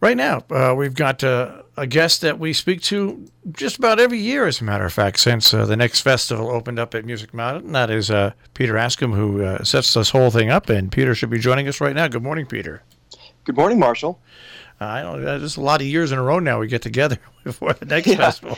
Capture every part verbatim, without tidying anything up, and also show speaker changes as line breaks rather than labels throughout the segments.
Right now, uh, we've got uh, a guest that we speak to just about every year, as a matter of fact, since uh, the next festival opened up at Music Mountain. That is uh, Peter Askham, who uh, sets this whole thing up, and Peter should be joining us right now. Good morning, Peter.
Good morning, Marshall.
Uh, I don't. Uh, there's a lot of years in a row now we get together for the next
yeah.
festival.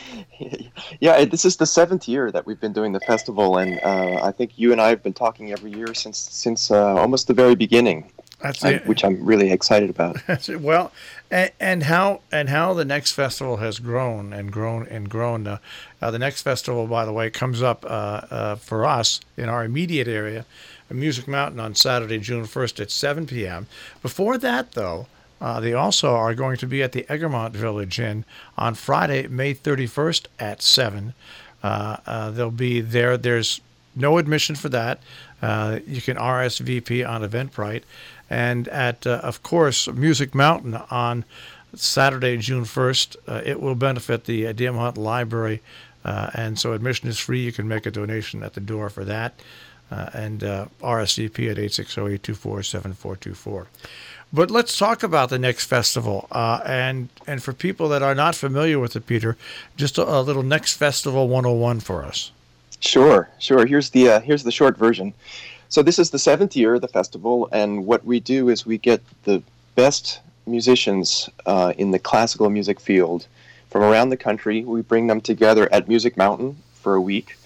Yeah, this is the seventh year that we've been doing the festival, and uh, I think you and I have been talking every year since since uh, almost the very beginning.
That's
I,
it.
Which I'm really excited about.
That's it. Well, and, and how and how the next festival has grown and grown and grown. Uh, uh, the next festival, by the way, comes up uh, uh, for us in our immediate area, at Music Mountain, on Saturday, June first at seven p.m. Before that, though, uh, they also are going to be at the Egremont Village Inn on Friday, May thirty-first at seven. Uh, uh, they'll be there. There's no admission for that. Uh, you can R S V P on Eventbrite. And at, uh, of course, Music Mountain on Saturday, June first, uh, it will benefit the uh, D M Hunt Library. Uh, and so admission is free. You can make a donation at the door for that. Uh, and uh, R S V P at eight six zero, eight two four, seven four two four. But let's talk about the next festival. Uh, and, and for people that are not familiar with it, Peter, just a, a little Next Festival one oh one for us.
Sure, sure. Here's the uh, here's the short version. So this is the seventh year of the festival, and what we do is we get the best musicians uh, in the classical music field from around the country. We bring them together at Music Mountain for a week,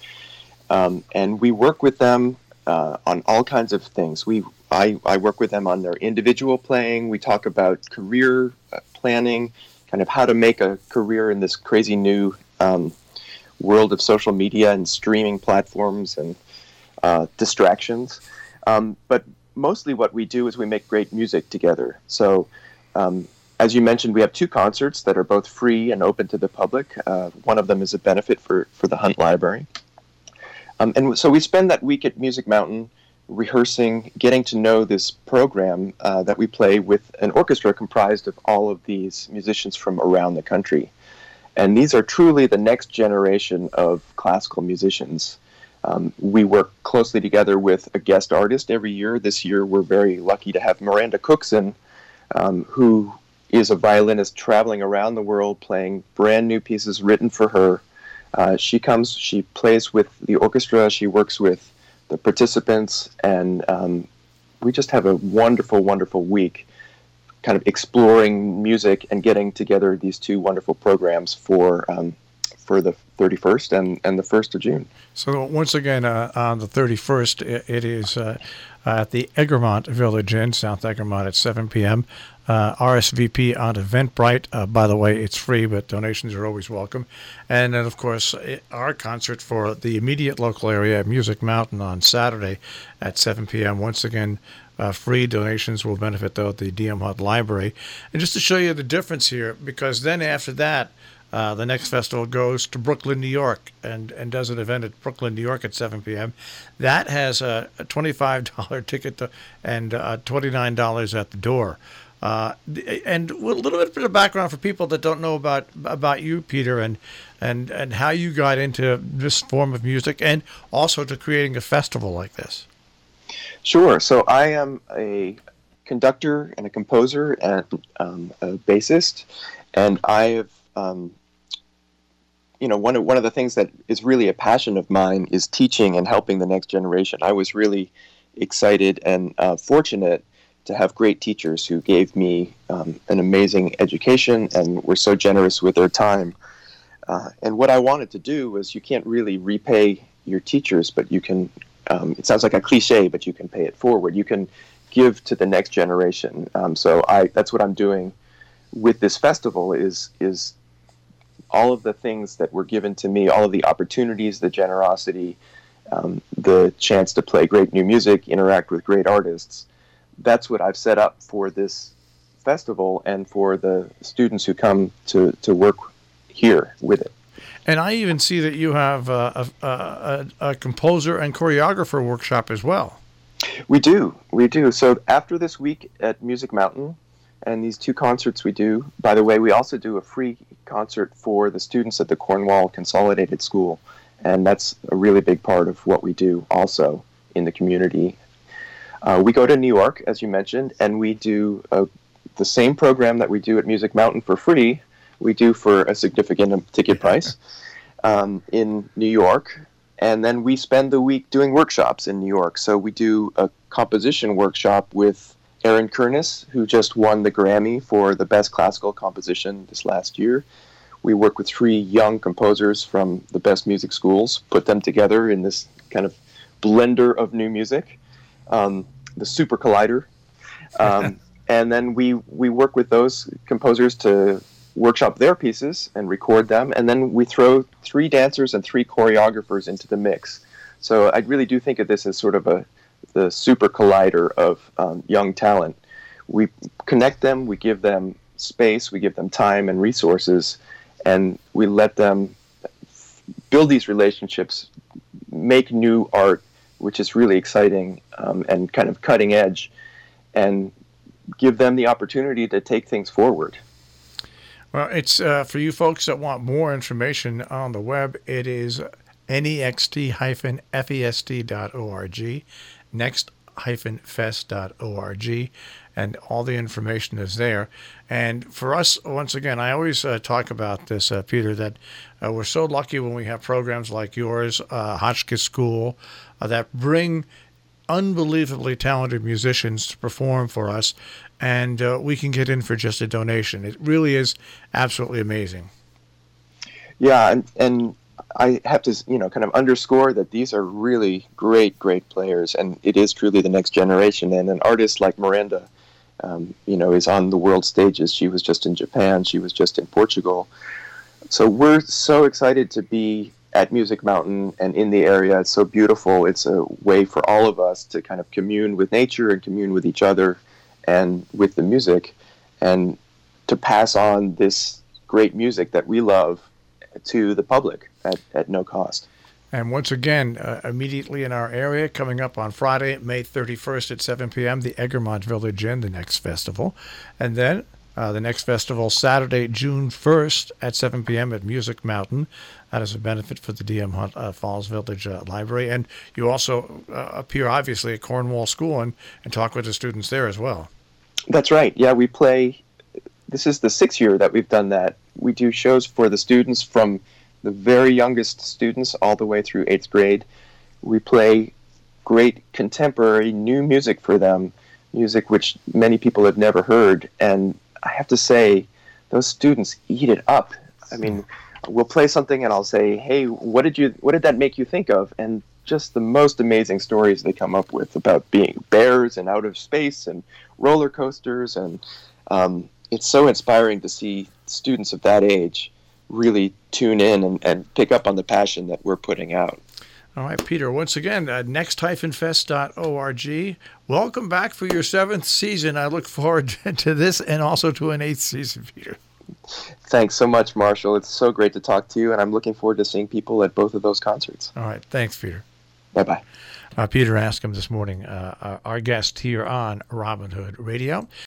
um, and we work with them uh, on all kinds of things. We I, I work with them on their individual playing. We talk about career uh, planning, kind of how to make a career in this crazy new um, world of social media and streaming platforms and Uh, distractions. Um, but mostly what we do is we make great music together. So um, as you mentioned, we have two concerts that are both free and open to the public. Uh, one of them is a benefit for, for the Hunt Library. Um, and so we spend that week at Music Mountain rehearsing, getting to know this program uh, that we play with an orchestra comprised of all of these musicians from around the country. And these are truly the next generation of classical musicians. Um, we work closely together with a guest artist every year. This year, we're very lucky to have Miranda Cookson, um, who is a violinist traveling around the world playing brand new pieces written for her. Uh, she comes, she plays with the orchestra, she works with the participants, and um, we just have a wonderful, wonderful week kind of exploring music and getting together these two wonderful programs for um, for the thirty-first and, and the first of June.
So once again, uh, on the thirty-first, it, it is uh, at the Egremont Village Inn, South Egremont, at seven p.m. Uh, R S V P on Eventbrite. Uh, by the way, it's free, but donations are always welcome. And then, of course, our concert for the immediate local area at Music Mountain on Saturday at seven p.m. Once again, uh, free. Donations will benefit, though, the D M Hunt Library. And just to show you the difference here, because then after that, Uh, the next festival goes to Brooklyn, New York, and, and does an event at Brooklyn, New York at seven p.m. That has a, a twenty-five dollars ticket to, and uh, twenty-nine dollars at the door. Uh, and a little bit of background for people that don't know about about you, Peter, and, and, and how you got into this form of music and also to creating a festival like this.
Sure. So I am a conductor and a composer and um, a bassist, and I have Um, you know, one of, one of the things that is really a passion of mine is teaching and helping the next generation. I was really excited and uh, fortunate to have great teachers who gave me um, an amazing education and were so generous with their time. Uh, and what I wanted to do was, you can't really repay your teachers, but you can, um, it sounds like a cliche, but you can pay it forward. You can give to the next generation. Um, so I, that's what I'm doing with this festival is, is all of the things that were given to me, all of the opportunities, the generosity, um, the chance to play great new music, interact with great artists. That's what I've set up for this festival and for the students who come to, to work here with it.
And I even see that you have a, a, a, a composer and choreographer workshop as well.
We do. We do. So after this week at Music Mountain, and these two concerts we do, by the way, we also do a free concert for the students at the Cornwall Consolidated School. And that's a really big part of what we do also in the community. Uh, we go to New York, as you mentioned, and we do a the same program that we do at Music Mountain for free, we do for a significant ticket price um, in New York. And then we spend the week doing workshops in New York. So we do a composition workshop with Aaron Kernis, who just won the Grammy for the best classical composition this last year. We work with three young composers from the best music schools, put them together in this kind of blender of new music, um, the Super Collider. Um, and then we, we work with those composers to workshop their pieces and record them, and then we throw three dancers and three choreographers into the mix. So I really do think of this as sort of a the super collider of um, young talent. We connect them, we give them space, we give them time and resources, and we let them build these relationships, make new art, which is really exciting um, and kind of cutting edge, and give them the opportunity to take things forward.
Well, it's uh, for you folks that want more information on the web, it is next fest dot org, next fest dot org, and all the information is there. And for us, once again, I always uh, talk about this, uh, Peter, that uh, we're so lucky when we have programs like yours, uh, Hotchkiss School, uh, that bring unbelievably talented musicians to perform for us, and uh, we can get in for just a donation. It really is absolutely amazing.
Yeah, and, and I have to, you know, kind of underscore that these are really great, great players, and it is truly the next generation. And an artist like Miranda, um, you know, is on the world stages. She was just in Japan. She was just in Portugal. So we're so excited to be at Music Mountain and in the area. It's so beautiful. It's a way for all of us to kind of commune with nature and commune with each other and with the music, and to pass on this great music that we love to the public at, at no cost.
And once again, uh, immediately in our area, coming up on Friday, May thirty-first at seven p.m., the Egremont Village Inn, the next festival. And then uh, the next festival, Saturday, June first at seven p.m. at Music Mountain. That is a benefit for the D M Hunt uh, Falls Village uh, Library. And you also uh, appear, obviously, at Cornwall School and, and talk with the students there as well.
That's right. Yeah, we play. This is the sixth year that we've done that. We do shows for the students from the very youngest students all the way through eighth grade. We play great contemporary new music for them, music which many people have never heard. And I have to say, those students eat it up. I mean, we'll play something and I'll say, hey, what did you, what did that make you think of? And just the most amazing stories they come up with about being bears and out of space and roller coasters. And um, it's so inspiring to see students of that age really tune in and, and pick up on the passion that we're putting out.
All right, Peter, once again, uh, next fest dot org. Welcome back for your seventh season. I look forward to this and also to an eighth season, Peter.
Thanks so much, Marshall. It's so great to talk to you, and I'm looking forward to seeing people at both of those concerts.
All right, thanks, Peter.
Bye-bye.
Uh, Peter Askham this morning, uh, our guest here on Robin Hood Radio.